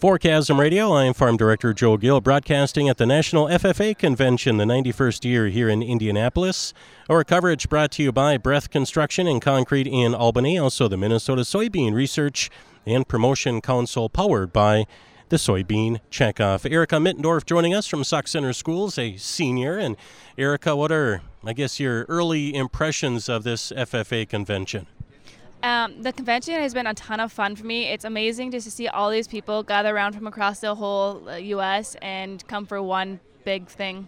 For Chasm Radio, I am Farm Director Joe Gill, broadcasting at the National FFA Convention, the 91st year here in Indianapolis. Our coverage brought to you by Breath Construction and Concrete in Albany, also the Minnesota Soybean Research and Promotion Council, powered by the Soybean Checkoff. Erica Mittendorf joining us from Sauk Centre Schools, a senior. And Erica, what are, your early impressions of this FFA convention? The convention has been a ton of fun for me. It's amazing just to see all these people gather around from across the whole U.S. and come for one big thing.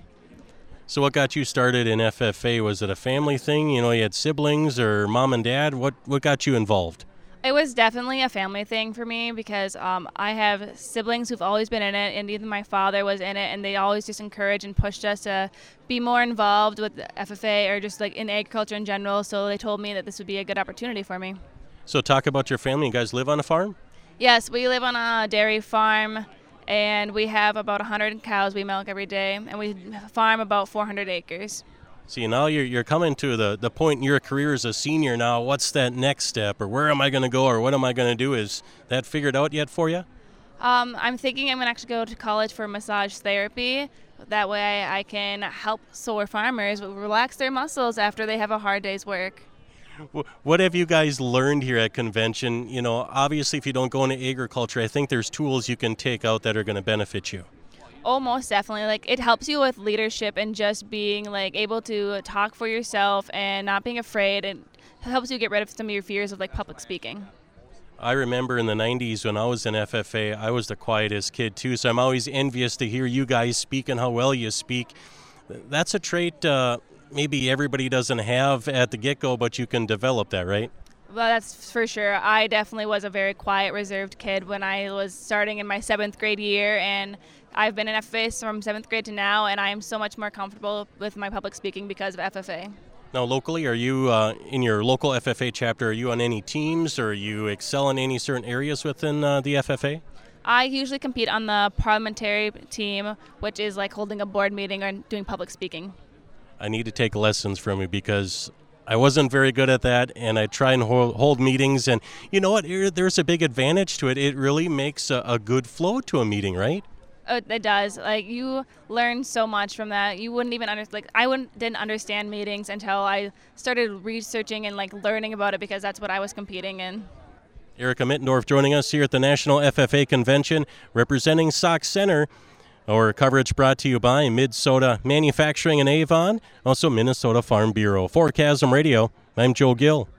So what got you started in FFA? Was it a family thing? You had siblings or mom and dad? What got you involved? It was definitely a family thing for me because I have siblings who've always been in it, and even my father was in it, and they always just encouraged and pushed us to be more involved with the FFA or just like in agriculture in general. So they told me that this would be a good opportunity for me. So talk about your family. You guys live on a farm? Yes, we live on a dairy farm, and we have about 100 cows we milk every day, and we farm about 400 acres. See, now you're coming to the point in your career as a senior now. What's that next step, or where am I going to go, or what am I going to do? Is that figured out yet for you? I'm thinking I'm going to actually go to college for massage therapy. That way I can help solar farmers relax their muscles after they have a hard day's work. What have you guys learned here at convention? Obviously, if you don't go into agriculture, I think there's tools you can take out that are going to benefit you. Oh, most definitely. It helps you with leadership and just being able to talk for yourself and not being afraid. It helps you get rid of some of your fears of public speaking. I remember in the 90s when I was in FFA, I was the quietest kid too, so I'm always envious to hear you guys speak and how well you speak. That's a trait maybe everybody doesn't have at the get-go, but you can develop that, right? Well, that's for sure. I definitely was a very quiet, reserved kid when I was starting in my 7th grade year, and I've been in FFA from 7th grade to now, and I am so much more comfortable with my public speaking because of FFA. Now, locally, are you, in your local FFA chapter, are you on any teams, or you excel in any certain areas within the FFA? I usually compete on the parliamentary team, which is holding a board meeting or doing public speaking. I need to take lessons from you because I wasn't very good at that, and I try and hold meetings, and you know what? There's a big advantage to it. It really makes a good flow to a meeting, right? It does. You learn so much from that. You wouldn't even didn't understand meetings until I started researching and learning about it because that's what I was competing in. Erica Mittendorf joining us here at the National FFA Convention, representing Sauk Centre. Our coverage brought to you by Mid-Soda Manufacturing in Avon, also Minnesota Farm Bureau. For Chasm Radio, I'm Joe Gill.